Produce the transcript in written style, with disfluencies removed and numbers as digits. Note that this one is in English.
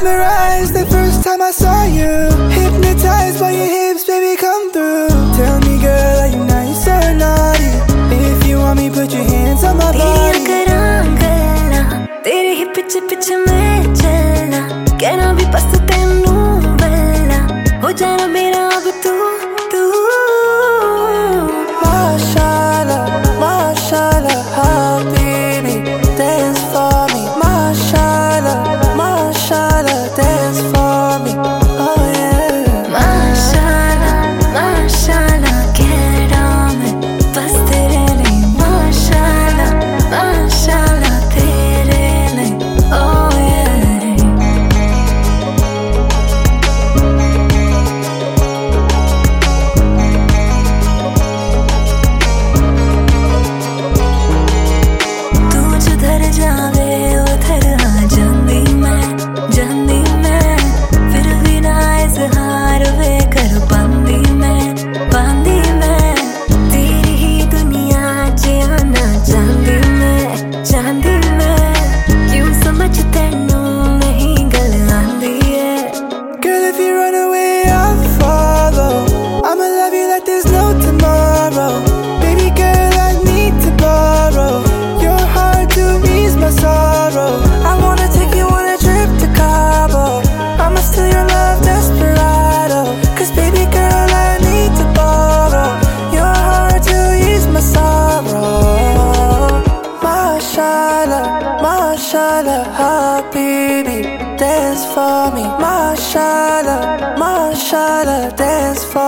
mesmerized the first time I saw you. Hypnotized by your hips, baby, come through. Tell me, girl, are you nice or naughty? If you want me, put your hands on my body. तेरे ही पीछे पीछे मैं चलना, कहना भी बस तेनू बलना, हो जाना मेरा अब तू तू। Mashallah, mashallah, habibi, dance for me. Mashallah, mashallah, dance for me. Oh yeah. Mashallah, mashallah, get on me, बस तेरे लिए। Mashallah, mashallah, तेरे लिए। Oh yeah. तू जिधर जावे उधर आ जांदी मैं, फिर भी ना इज़हार वे कर पांदी मैं। तेरी ही दुनिया च आना चांदी मैं, क्यों समझ तेनू नहीं गल आंदी है। Girl, if you run away, I'll follow. I'ma love you like there's no tomorrow. Baby girl, I need to borrow your heart to ease my sorrow. I wanna take you on a trip to Cabo. I'ma steal your love, desperado. Cause baby girl, I need to borrow your heart to ease my sorrow. Mashallah, mashallah, habibi, dance for me. Mashallah, mashallah, dance for me.